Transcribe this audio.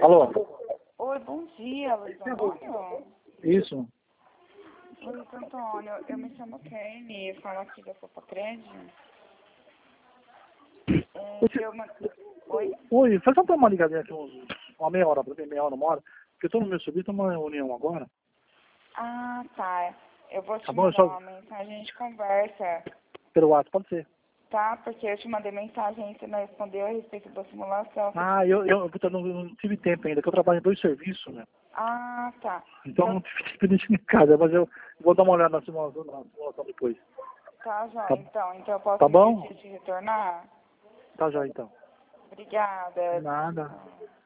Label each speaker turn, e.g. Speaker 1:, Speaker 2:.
Speaker 1: Alô?
Speaker 2: Oi, bom dia, Luiz Antônio.
Speaker 1: Isso.
Speaker 2: Luiz Antônio, eu me chamo Kenny, eu falo aqui da Sopacred. Oi?
Speaker 1: Oi, faz só uma ligadinha aqui, uma meia hora, pra mim, meia hora, uma hora, porque eu tô no meu serviço, tô numa reunião agora.
Speaker 2: Ah, tá. Eu vou te
Speaker 1: Tá bom,
Speaker 2: mandar uma mensagem, a gente conversa,
Speaker 1: pelo WhatsApp, pode ser.
Speaker 2: tá? Porque eu te mandei mensagem e você não respondeu a respeito da simulação.
Speaker 1: Ah, puta, não tive tempo ainda, que eu trabalho em 2 serviços, né?
Speaker 2: Ah, tá.
Speaker 1: Então não tive tempo de ir em casa, mas eu vou dar uma olhada na simulação depois.
Speaker 2: Tá, já.
Speaker 1: Tá,
Speaker 2: Então eu posso
Speaker 1: tá bom?
Speaker 2: pedir de retornar?
Speaker 1: Tá já, então.
Speaker 2: Obrigada.
Speaker 1: Nada.
Speaker 2: Ah.